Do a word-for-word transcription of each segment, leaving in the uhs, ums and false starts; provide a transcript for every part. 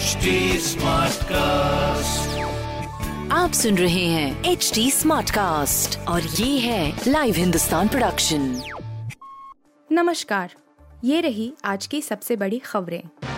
H D smart cast, आप सुन रहे हैं एच डी स्मार्ट कास्ट और ये है लाइव हिंदुस्तान प्रोडक्शन। नमस्कार, ये रही आज की सबसे बड़ी खबरें।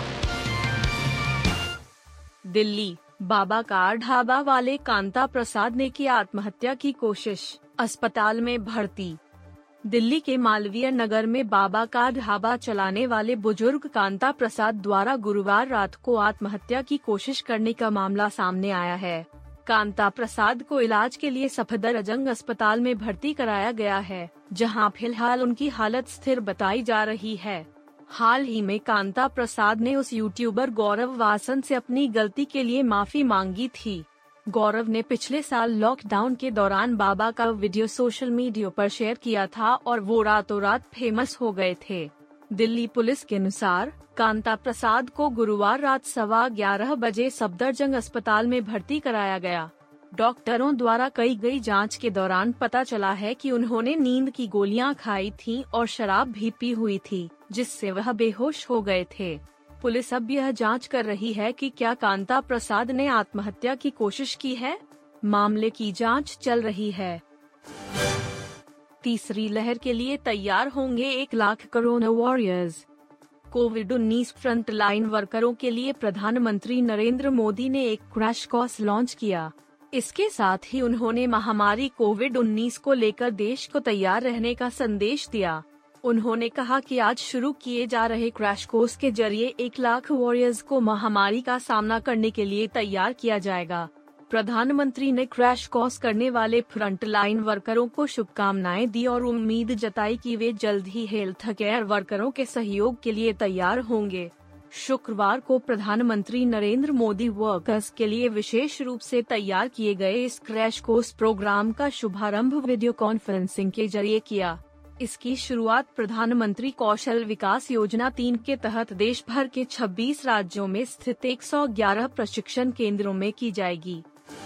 दिल्ली, बाबा का ढाबा वाले कांता प्रसाद ने की आत्महत्या की कोशिश, अस्पताल में भर्ती। दिल्ली के मालवीय नगर में बाबा का ढाबा चलाने वाले बुजुर्ग कांता प्रसाद द्वारा गुरुवार रात को आत्महत्या की कोशिश करने का मामला सामने आया है। कांता प्रसाद को इलाज के लिए सफदरजंग अस्पताल में भर्ती कराया गया है, जहां फिलहाल उनकी हालत स्थिर बताई जा रही है। हाल ही में कांता प्रसाद ने उस यूट्यूबर गौरव वासन से अपनी गलती के लिए माफी मांगी थी। गौरव ने पिछले साल लॉकडाउन के दौरान बाबा का वीडियो सोशल मीडिया पर शेयर किया था और वो रातों रात फेमस हो गए थे। दिल्ली पुलिस के अनुसार कांता प्रसाद को गुरुवार रात सवा ग्यारह बजे सफदरजंग अस्पताल में भर्ती कराया गया। डॉक्टरों द्वारा कई गई जांच के दौरान पता चला है कि उन्होंने नींद की गोलियां खाई थीं और शराब भी पी हुई थी, जिससे वह बेहोश हो गए थे। पुलिस अब यह जांच कर रही है कि क्या कांता प्रसाद ने आत्महत्या की कोशिश की है। मामले की जांच चल रही है। तीसरी लहर के लिए तैयार होंगे एक लाख कोरोना वॉरियर्स। कोविड उन्नीस फ्रंटलाइन वर्करों के लिए प्रधानमंत्री नरेंद्र मोदी ने एक क्रैश कोर्स लॉन्च किया। इसके साथ ही उन्होंने महामारी कोविड उन्नीस को लेकर देश को तैयार रहने का संदेश दिया। उन्होंने कहा कि आज शुरू किए जा रहे क्रैश कोर्स के जरिए एक लाख वॉरियर्स को महामारी का सामना करने के लिए तैयार किया जाएगा। प्रधानमंत्री ने क्रैश कोर्स करने वाले फ्रंटलाइन वर्करों को शुभकामनाएं दी और उम्मीद जताई कि वे जल्द ही हेल्थ केयर वर्करों के सहयोग के लिए तैयार होंगे। शुक्रवार को प्रधानमंत्री नरेंद्र मोदी वर्कर्स के लिए विशेष रूप से तैयार किए गए इस क्रैश कोर्स प्रोग्राम का शुभारंभ वीडियो कॉन्फ्रेंसिंग के जरिए किया। इसकी शुरुआत प्रधानमंत्री कौशल विकास योजना तीन के तहत देश भर के छब्बीस राज्यों में स्थित एक सौ ग्यारह प्रशिक्षण केंद्रों में की जाएगी।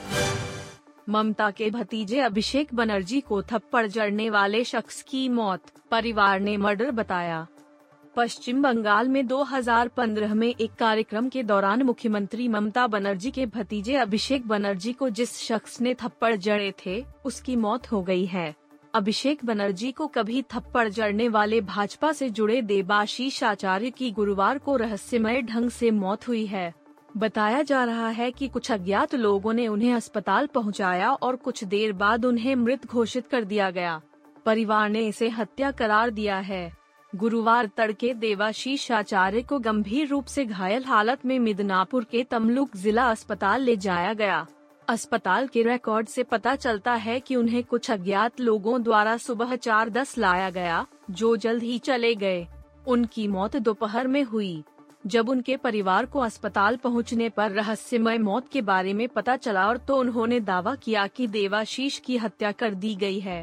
ममता के भतीजे अभिषेक बनर्जी को थप्पड़ जड़ने वाले शख्स की मौत, परिवार ने मर्डर बताया। पश्चिम बंगाल में दो हज़ार पंद्रह में एक कार्यक्रम के दौरान मुख्यमंत्री ममता बनर्जी के भतीजे अभिषेक बनर्जी को जिस शख्स ने थप्पड़ जड़े थे, उसकी मौत हो गई है। अभिषेक बनर्जी को कभी थप्पड़ जड़ने वाले भाजपा से जुड़े देबाशीष आचार्य की गुरुवार को रहस्यमय ढंग से मौत हुई है। बताया जा रहा है कि कुछ अज्ञात लोगों ने उन्हें अस्पताल पहुंचाया और कुछ देर बाद उन्हें मृत घोषित कर दिया गया। परिवार ने इसे हत्या करार दिया है। गुरुवार तड़के देबाशीष आचार्य को गंभीर रूप से घायल हालत में मिदनापुर के तमलुक जिला अस्पताल ले जाया गया। अस्पताल के रिकॉर्ड से पता चलता है कि उन्हें कुछ अज्ञात लोगों द्वारा सुबह चार दस लाया गया, जो जल्द ही चले गए। उनकी मौत दोपहर में हुई। जब उनके परिवार को अस्पताल पहुंचने पर रहस्यमय मौत के बारे में पता चला और तो उन्होंने दावा किया कि देवाशीष की हत्या कर दी गई है।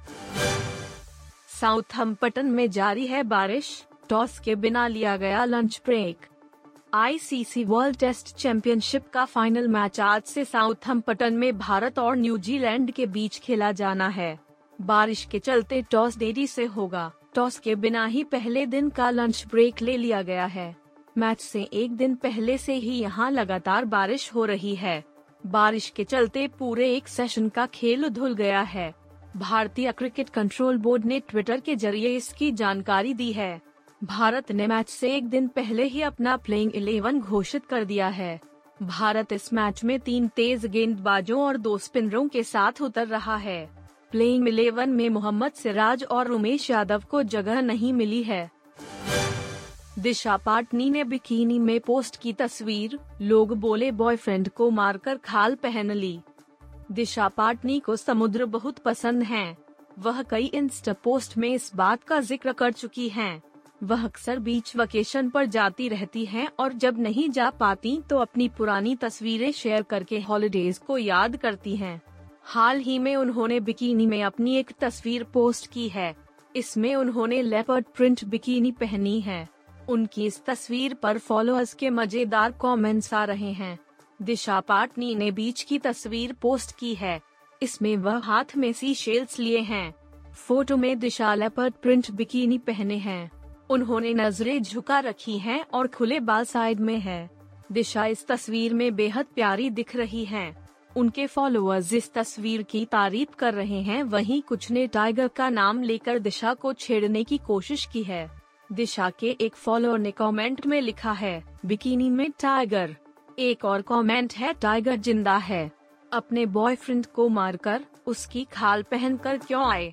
साउथहम्पटन में जारी है बारिश, टॉस के बिना लिया गया lunch break. I C C world test championship का फाइनल मैच आज से साउथहम्पटन में भारत और न्यूजीलैंड के बीच खेला जाना है। बारिश के चलते टॉस देरी से होगा। टॉस के बिना ही पहले दिन का लंच ब्रेक ले लिया गया है। मैच से एक दिन पहले से ही यहां लगातार बारिश हो रही है। बारिश के चलते पूरे एक सेशन का खेल धुल गया है। भारतीय क्रिकेट कंट्रोल बोर्ड ने ट्विटर के जरिए इसकी जानकारी दी है। भारत ने मैच से एक दिन पहले ही अपना प्लेइंग इलेवन घोषित कर दिया है। भारत इस मैच में तीन तेज गेंदबाजों और दो स्पिनरों के साथ उतर रहा है। प्लेइंग इलेवन में मोहम्मद सिराज और उमेश यादव को जगह नहीं मिली है। दिशा पाटनी ने बिकिनी में पोस्ट की तस्वीर, लोग बोले बॉयफ्रेंड को मारकर खाल पहन ली। दिशा पाटनी को समुद्र बहुत पसंद है। वह कई इंस्टा पोस्ट में इस बात का जिक्र कर चुकी हैं। वह अक्सर बीच वेकेशन पर जाती रहती हैं और जब नहीं जा पाती तो अपनी पुरानी तस्वीरें शेयर करके हॉलिडेज को याद करती हैं। हाल ही में उन्होंने बिकिनी में अपनी एक तस्वीर पोस्ट की है। इसमें उन्होंने लेपर्ड प्रिंट बिकिनी पहनी है। उनकी इस तस्वीर पर फॉलोअर्स के मजेदार कमेंट्स आ रहे हैं। दिशा पाटनी ने बीच की तस्वीर पोस्ट की है। इसमें वह हाथ में सी शेल्स लिए हैं। फोटो में दिशा लेपर्ड प्रिंट बिकिनी पहने हैं। उन्होंने नजरें झुका रखी हैं और खुले बाल साइड में है। दिशा इस तस्वीर में बेहद प्यारी दिख रही हैं। उनके फॉलोअर्स इस तस्वीर की तारीफ कर रहे हैं, वहीं कुछ ने टाइगर का नाम लेकर दिशा को छेड़ने की कोशिश की है। दिशा के एक फॉलोअर ने कमेंट में लिखा है, बिकिनी में टाइगर। एक और कमेंट है, टाइगर जिंदा है, अपने बॉयफ्रेंड को मारकर उसकी खाल पहनकर क्यों आए।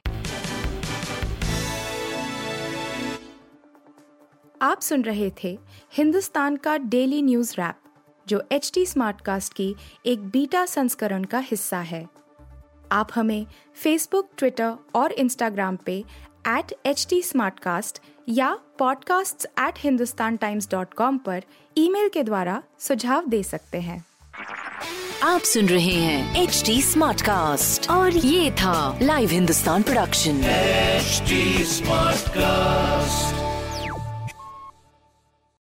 आप सुन रहे थे हिंदुस्तान का डेली न्यूज रैप, जो एच टी स्मार्टकास्ट की एक बीटा संस्करण का हिस्सा है। आप हमें फेसबुक, ट्विटर और इंस्टाग्राम पे एट एच टी स्मार्टकास्ट या podcasts at Hindustan Times dot com पर ईमेल के द्वारा सुझाव दे सकते हैं। आप सुन रहे हैं एच टी स्मार्टकास्ट और ये था live Hindustan production. H T Smartcast.